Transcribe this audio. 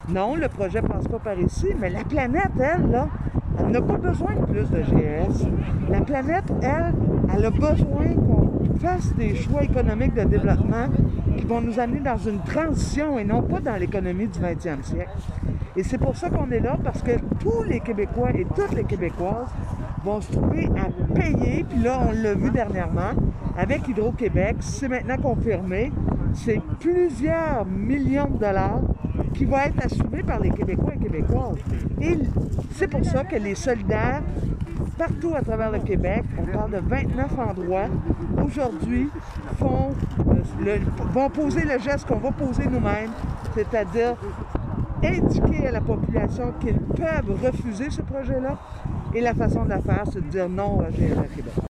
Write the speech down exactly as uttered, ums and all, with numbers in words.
Non, le projet ne passe pas par ici, mais la planète, elle, là, elle n'a pas besoin de plus de G S. La planète, elle, elle a besoin qu'on fasse des choix économiques de développement qui vont nous amener dans une transition et non pas dans l'économie du vingtième siècle. Et c'est pour ça qu'on est là, parce que tous les Québécois et toutes les Québécoises vont se trouver à payer, puis là, on l'a vu dernièrement, avec Hydro-Québec, c'est maintenant confirmé, c'est plusieurs millions de dollars qui vont être assumés par les Québécois et Québécoises. Et c'est pour ça que les solidaires, partout à travers le Québec, on parle de vingt-neuf endroits, aujourd'hui, font, le, vont poser le geste qu'on va poser nous-mêmes, c'est-à-dire indiquer à la population qu'ils peuvent refuser ce projet-là. Et la façon de le faire, c'est de dire non à G R Québec.